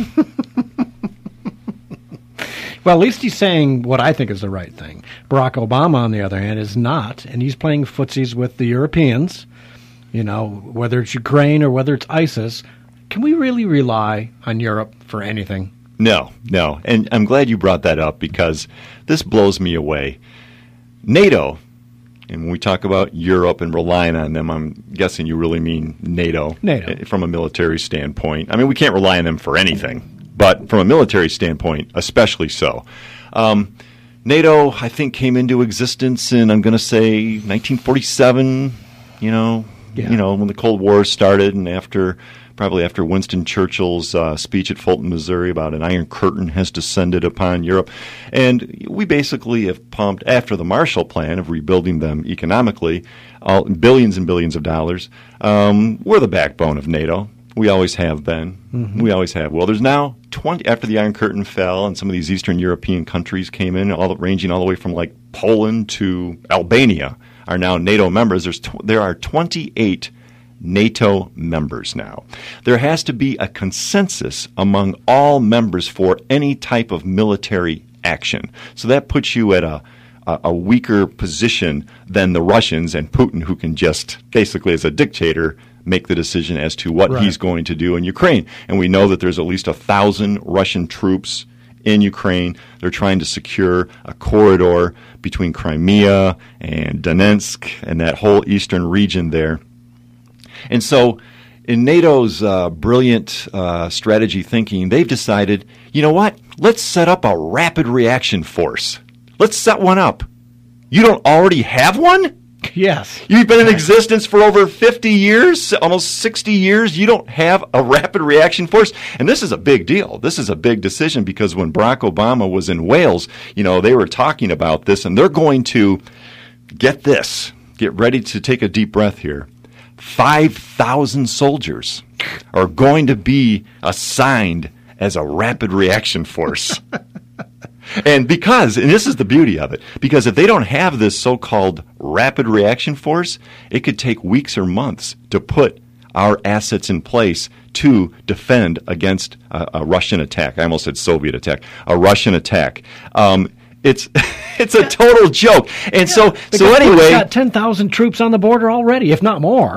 Well, at least he's saying what I think is the right thing. Barack Obama, on the other hand, is not, and he's playing footsies with the Europeans, you know, whether it's Ukraine or whether it's ISIS. Can we really rely on Europe for anything? No, no. And I'm glad you brought that up because this blows me away. NATO, and when we talk about Europe and relying on them, I'm guessing you really mean NATO. NATO. From a military standpoint. I mean, we can't rely on them for anything, but from a military standpoint, especially so. Um, NATO, I think, came into existence in, I'm going to say, nineteen forty-seven, you know, yeah. you know, when the Cold War started and after... Probably after Winston Churchill's uh, speech at Fulton, Missouri about an iron curtain has descended upon Europe. And we basically have pumped, after the Marshall Plan of rebuilding them economically, all, billions and billions of dollars. Um, we're the backbone of NATO. We always have been. Mm-hmm. We always have. Well, there's now twenty, after the Iron Curtain fell and some of these Eastern European countries came in, all ranging all the way from like Poland to Albania are now NATO members. There's tw- there are twenty-eight NATO members now. There has to be a consensus among all members for any type of military action. So that puts you at a, a, a weaker position than the Russians and Putin, who can just, basically as a dictator, make the decision as to what right. he's going to do in Ukraine. And we know that there's at least a thousand Russian troops in Ukraine. They're trying to secure a corridor between Crimea and Donetsk and that whole eastern region there. And so in NATO's uh, brilliant uh, strategy thinking, they've decided, you know what? Let's set up a rapid reaction force. Let's set one up. You don't already have one? Yes. You've been in existence for over fifty years, almost sixty years. You don't have a rapid reaction force. And this is a big deal. This is a big decision because when Barack Obama was in Wales, you know, they were talking about this, and they're going to, get this, get ready to take a deep breath here. five thousand soldiers are going to be assigned as a rapid reaction force. And because, and this is the beauty of it, because if they don't have this so-called rapid reaction force, it could take weeks or months to put our assets in place to defend against a, a Russian attack. I almost said Soviet attack. A Russian attack. Um, It's it's a total joke. And so yeah, so anyway, we've got ten thousand troops on the border already, if not more.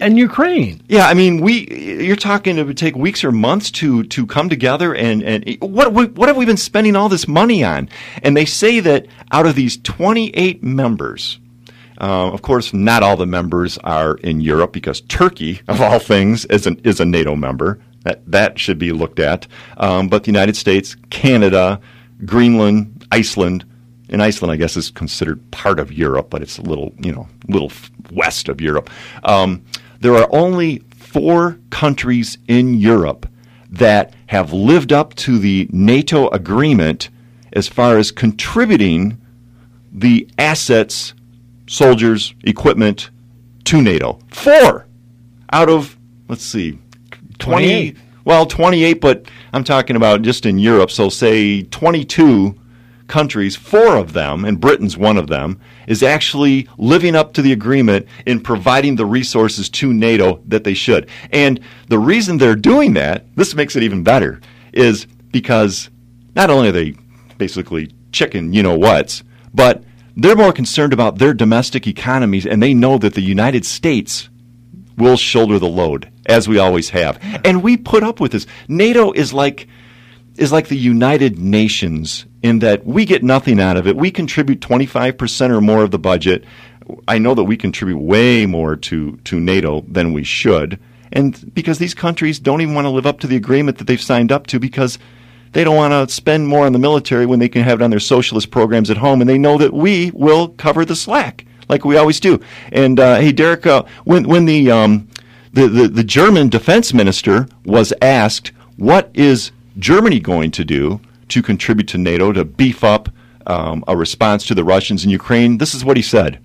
and Ukraine. Yeah, I mean, we you're talking it would take weeks or months to to come together, and and what what have we been spending all this money on? And they say that out of these twenty-eight members, uh, of course, not all the members are in Europe, because Turkey, of all things, is an, is a NATO member. That that should be looked at. Um, but the United States, Canada, Greenland, Iceland. And Iceland, I guess, is considered part of Europe, but it's a little, you know, little west of Europe. Um, there are only four countries in Europe that have lived up to the NATO agreement as far as contributing the assets, soldiers, equipment to NATO. Four out of, let's see, twenty, twenty-eight. Well, twenty-eight, but I'm talking about just in Europe. So say twenty-two countries, four of them, and Britain's one of them, is actually living up to the agreement in providing the resources to NATO that they should. And the reason they're doing that, this makes it even better, is because not only are they basically chicken you-know-whats, but they're more concerned about their domestic economies, and they know that the United States will shoulder the load, as we always have. And we put up with this. NATO is like is like the United Nations in that we get nothing out of it. We contribute twenty-five percent or more of the budget. I know that we contribute way more to, to NATO than we should. And because these countries don't even want to live up to the agreement that they've signed up to, because they don't want to spend more on the military when they can have it on their socialist programs at home. And they know that we will cover the slack, like we always do. And, uh, hey, Derek, uh, when, when the, um, the, the, the German defense minister was asked, what is Germany going to do to contribute to NATO to beef up um, a response to the Russians in Ukraine? This is what he said.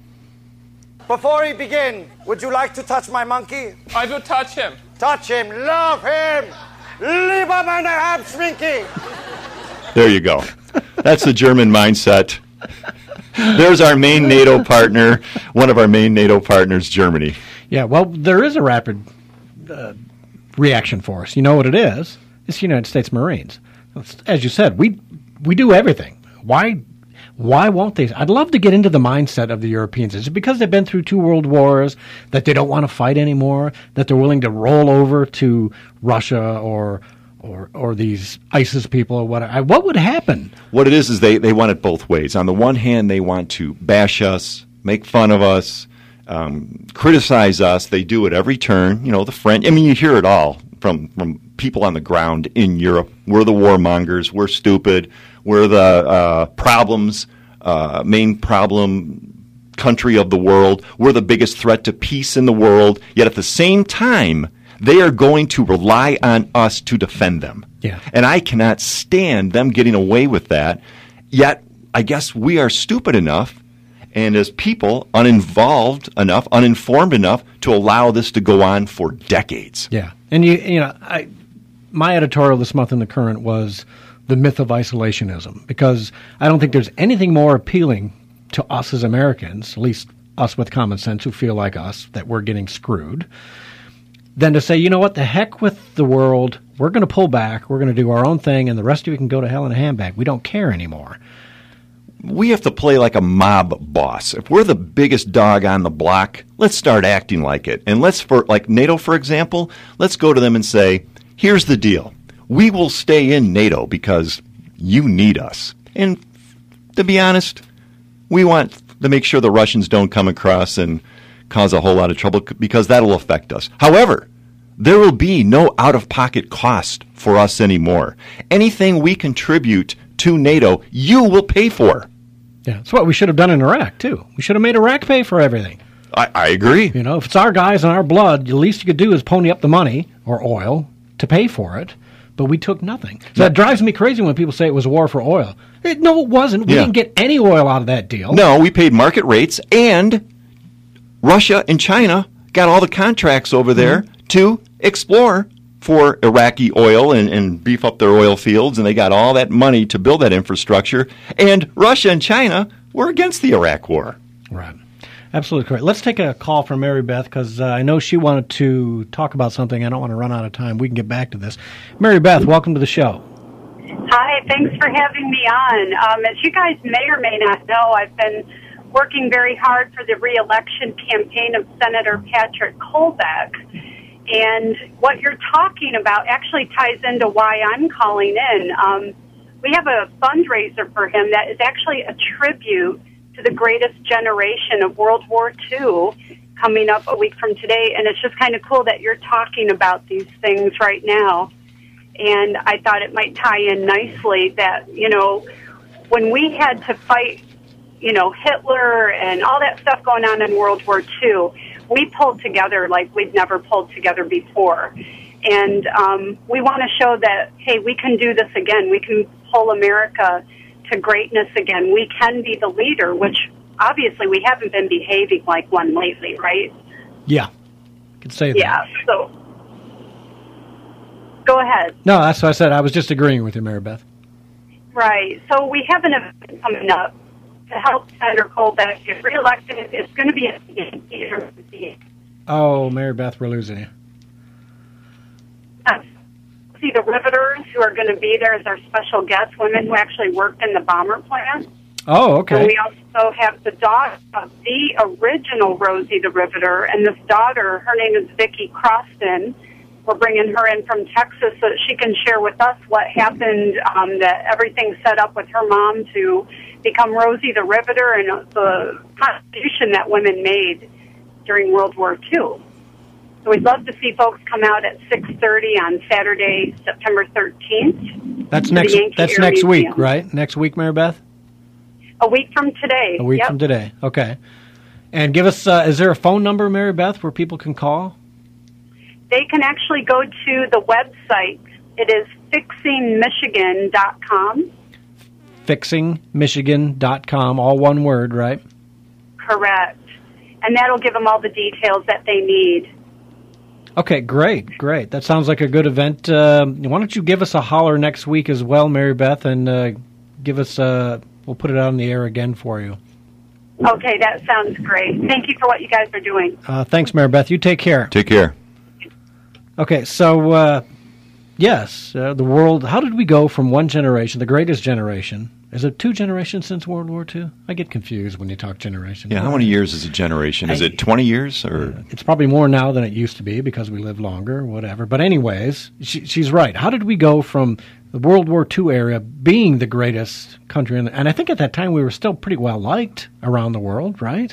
Before we begin, would you like to touch my monkey? I will touch him. Touch him. Love him. Lieber meine Halbschminke. There you go. That's the German mindset. There's our main NATO partner, one of our main NATO partners, Germany. Yeah, well, there is a rapid uh, reaction force. You know what it is? It's the United States Marines. As you said, we we do everything. Why why won't they? I'd love to get into the mindset of the Europeans. Is it because they've been through two world wars that they don't want to fight anymore, that they're willing to roll over to Russia or or or these ISIS people or whatever? What would happen? What it is is they, they want it both ways. On the one hand, they want to bash us, make fun of us, um, criticize us. They do at every turn. You know, the French. I mean, you hear it all from from people on the ground in Europe. We're the warmongers. We're stupid. We're the uh, problems, uh, main problem country of the world. We're the biggest threat to peace in the world. Yet at the same time, they are going to rely on us to defend them. Yeah. And I cannot stand them getting away with that. Yet I guess we are stupid enough, and as people, uninvolved enough, uninformed enough to allow this to go on for decades. Yeah. And, you you know, I, my editorial this month in The Current was the myth of isolationism, because I don't think there's anything more appealing to us as Americans, at least us with common sense who feel like us, that we're getting screwed, than to say, you know what, the heck with the world, we're going to pull back, we're going to do our own thing, and the rest of you can go to hell in a handbag. We don't care anymore. We have to play like a mob boss. If we're the biggest dog on the block, let's start acting like it. And let's, for like NATO, for example, let's go to them and say, here's the deal. We will stay in NATO because you need us. And to be honest, we want to make sure the Russians don't come across and cause a whole lot of trouble, because that'll affect us. However, there will be no out-of-pocket cost for us anymore. Anything we contribute to NATO, you will pay for. Yeah, that's what we should have done in Iraq, too. We should have made Iraq pay for everything. I, I agree. You know, if it's our guys and our blood, the least you could do is pony up the money, or oil, to pay for it. But we took nothing. So that drives me crazy when people say it was a war for oil. It, no, it wasn't. We yeah. didn't get any oil out of that deal. No, we paid market rates, and Russia and China got all the contracts over there mm-hmm. to explore for Iraqi oil and, and beef up their oil fields, and they got all that money to build that infrastructure. And Russia and China were against the Iraq war. Right. Absolutely correct. Let's take a call from Mary Beth, because uh, I know she wanted to talk about something. I don't want to run out of time. We can get back to this. Mary Beth, welcome to the show. Hi, thanks for having me on. Um, as you guys may or may not know, I've been working very hard for the re-election campaign of Senator Patrick Colbeck. And what you're talking about actually ties into why I'm calling in. Um, we have a fundraiser for him that is actually a tribute to the greatest generation of World War Two coming up a week from today. And it's just kind of cool that you're talking about these things right now. And I thought it might tie in nicely that, you know, when we had to fight, you know, Hitler and all that stuff going on in World War Two, we pulled together like we'd never pulled together before. And um, we want to show that, hey, we can do this again. We can pull America to greatness again. We can be the leader, which obviously we haven't been behaving like one lately, right? Yeah, I could say that. Yeah, so go ahead. No, that's what I said. I was just agreeing with you, Mary Beth. Right. So we have an event coming up to help Senator Colbeck get reelected. It's going to be a Oh, Mary Beth, we're losing you. Uh, see the Riveters who are going to be there as our special guests, women who actually worked in the bomber plant. Oh, okay. And we also have the daughter of the original Rosie the Riveter, and this daughter, her name is Vicki Croston. We're bringing her in from Texas so that she can share with us what happened, um, that everything set up with her mom to become Rosie the Riveter and the contribution that women made during World War Two. So we'd love to see folks come out at six thirty on Saturday, September thirteenth. That's next. That's next week, right? Next week, Mary Beth. A week from today. A week yep. from today. Okay. And give us. Uh, is there a phone number, Mary Beth, where people can call? They can actually go to the website. It is fixing michigan dot com. fixing michigan dot com, all one word, right? Correct. And that'll give them all the details that they need. Okay, great, great. That sounds like a good event. Uh, why don't you give us a holler next week as well, Mary Beth, and uh, give us, uh, we'll put it out on the air again for you. Okay, that sounds great. Thank you for what you guys are doing. Uh, thanks, Mary Beth. You take care. Take care. Okay, so, uh, yes, uh, the world, how did we go from one generation, the greatest generation? Is it two generations since World War Two? I get confused when you talk generation. Yeah, how many years is a generation? Is I, it twenty years? Or It's probably more now than it used to be because we live longer, whatever. But anyways, she, she's right. How did we go from the World War Two era being the greatest country? In the, and I think at that time we were still pretty well liked around the world, right?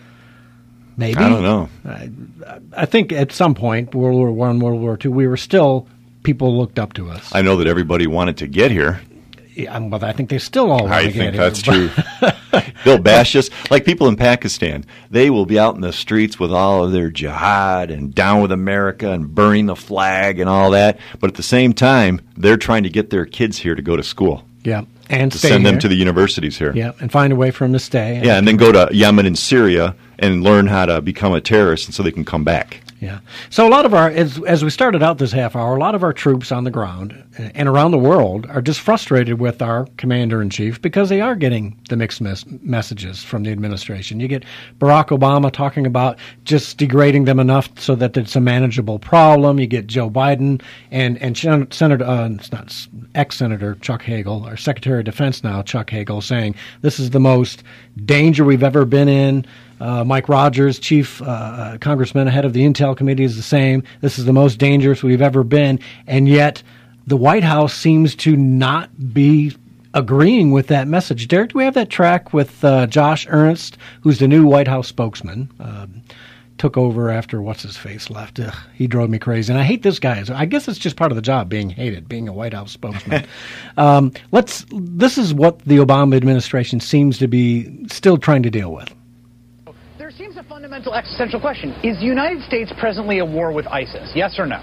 Maybe. I don't know. I, I think at some point, World War One, World War Two, we were still, people looked up to us. I know that everybody wanted to get here. Yeah, but I think they still all want I to get think here. that's true. They'll bash us. Like people in Pakistan, they will be out in the streets with all of their jihad and down with America and burning the flag and all that. But at the same time, they're trying to get their kids here to go to school. Yeah, and to stay send them here. to the universities here. Yeah, and find a way for them to stay. Yeah, and then go to Yemen and Syria and learn how to become a terrorist and so they can come back. Yeah. So a lot of our, as, as we started out this half hour, a lot of our troops on the ground and around the world are just frustrated with our commander-in-chief because they are getting the mixed mes- messages from the administration. You get Barack Obama talking about just degrading them enough so that it's a manageable problem. You get Joe Biden and, and Senator, uh, it's not ex-Senator Chuck Hagel, our Secretary of Defense now, Chuck Hagel, saying this is the most danger we've ever been in. Uh, Mike Rogers, chief uh, congressman, head of the Intel Committee, is the same. This is the most dangerous we've ever been. And yet the White House seems to not be agreeing with that message. Derek, do we have that track with uh, Josh Ernst, who's the new White House spokesman? Uh, took over after what's-his-face left. Ugh, he drove me crazy. And I hate this guy. I guess it's just part of the job, being hated, being a White House spokesman. um, let's. This is what the Obama administration seems to be still trying to deal with. There seems a fundamental existential question. Is the United States presently at war with ISIS? Yes or no?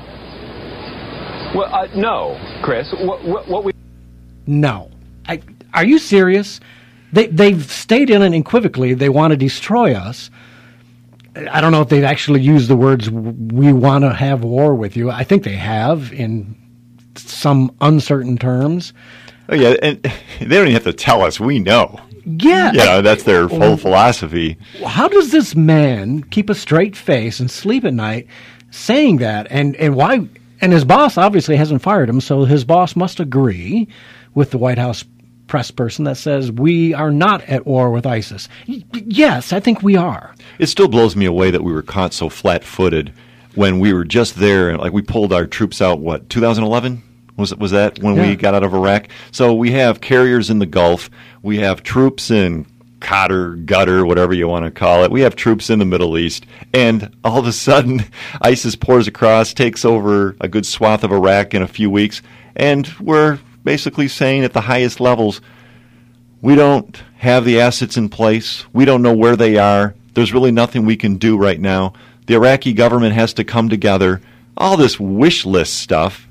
Well, uh, no, Chris. What, what, what we... No. I, are you serious? They, they've stayed in it unequivocally. They want to destroy us. I don't know if they've actually used the words, we want to have war with you. I think they have in some uncertain terms. Oh, yeah, and they don't even have to tell us. We know. Yeah. You know, that's their whole philosophy. How does this man keep a straight face and sleep at night saying that? And, and why? And his boss obviously hasn't fired him, so his boss must agree with the White House press person that says we are not at war with ISIS. Y- yes, I think we are. It still blows me away that we were caught so flat-footed when we were just there. Like we pulled our troops out, what, two thousand eleven? Was, was that when yeah. we got out of Iraq? So we have carriers in the Gulf. We have troops in Qatar, Qatar, whatever you want to call it. We have troops in the Middle East. And all of a sudden, ISIS pours across, takes over a good swath of Iraq in a few weeks. And we're basically saying at the highest levels, we don't have the assets in place. We don't know where they are. There's really nothing we can do right now. The Iraqi government has to come together. All this wish list stuff,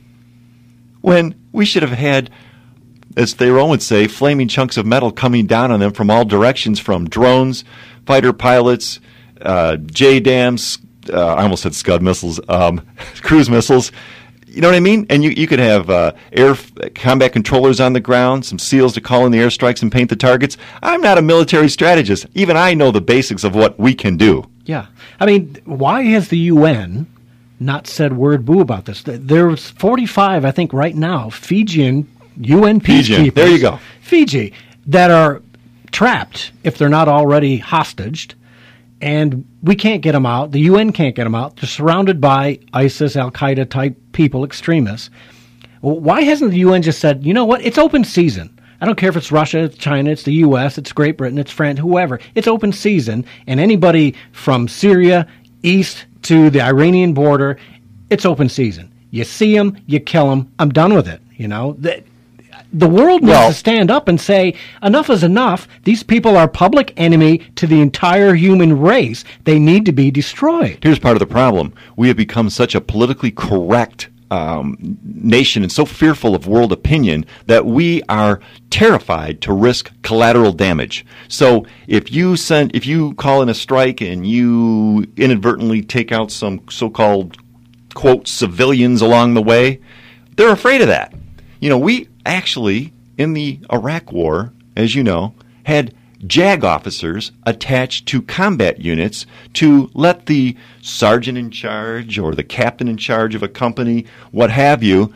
when we should have had, as Theron would say, flaming chunks of metal coming down on them from all directions, from drones, fighter pilots, uh, J DAMs, uh, I almost said Scud missiles, um, cruise missiles. You know what I mean? And you, you could have uh, air f- combat controllers on the ground, some SEALs to call in the airstrikes and paint the targets. I'm not a military strategist. Even I know the basics of what we can do. Yeah. I mean, why has the U N not said word boo about this? There's forty-five, I think, right now, Fijian U N peacekeepers. There you go. Fiji, that are trapped, if they're not already hostaged, and we can't get them out. The U N can't get them out. They're surrounded by ISIS, Al-Qaeda type people, extremists. Well, why hasn't the U N just said, you know what, it's open season. I don't care if it's Russia, it's China, it's the U S, it's Great Britain, it's France, whoever. It's open season, and anybody from Syria east to the Iranian border, it's open season. You see them, you kill them. I'm done with it. You know, the, the world needs well, to stand up and say, enough is enough. These people are public enemy to the entire human race. They need to be destroyed. Here's part of the problem. We have become such a politically correct um, nation and so fearful of world opinion that we are terrified to risk collateral damage. So if you send, if you call in a strike and you inadvertently take out some so-called, quote, civilians along the way, they're afraid of that. You know, we actually, in the Iraq War, as you know, had JAG officers attached to combat units to let the sergeant in charge or the captain in charge of a company, what have you,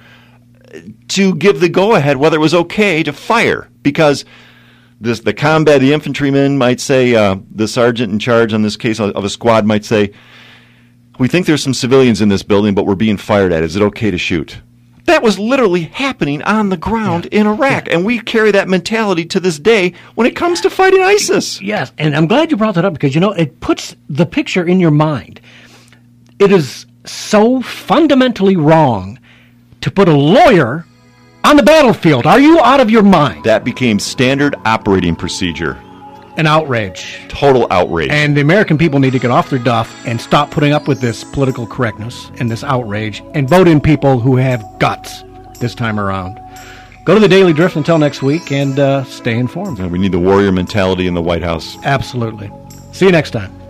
to give the go-ahead whether it was okay to fire. Because this, the combat, the infantryman might say, uh, the sergeant in charge on this case of a squad might say, we think there's some civilians in this building, but we're being fired at. Is it okay to shoot? That was literally happening on the ground yeah. in Iraq, yeah. and we carry that mentality to this day when it comes to fighting ISIS. Yes, and I'm glad you brought that up because, you know, it puts the picture in your mind. It is so fundamentally wrong to put a lawyer on the battlefield. Are you out of your mind? That became standard operating procedure. An outrage. Total outrage. And the American people need to get off their duff and stop putting up with this political correctness and this outrage and vote in people who have guts this time around. Go to the Daily Drift until next week and uh, stay informed. Yeah, we need the warrior mentality in the White House. Absolutely. See you next time.